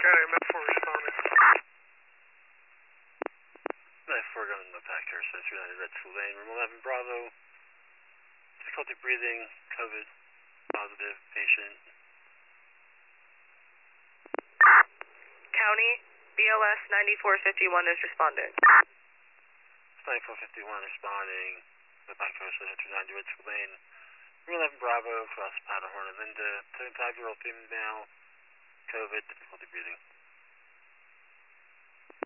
County, Med 4 responding. Med 4 going to back here, so 390 Red School Lane, room 11 Bravo. Difficulty breathing, COVID positive patient. County, BLS 9451 is responding. 9451 responding. The back here, so 390 Red School Lane, room 11 Bravo, cross Powderhorn and Linda. 75-year-old female, COVID, difficulty breathing.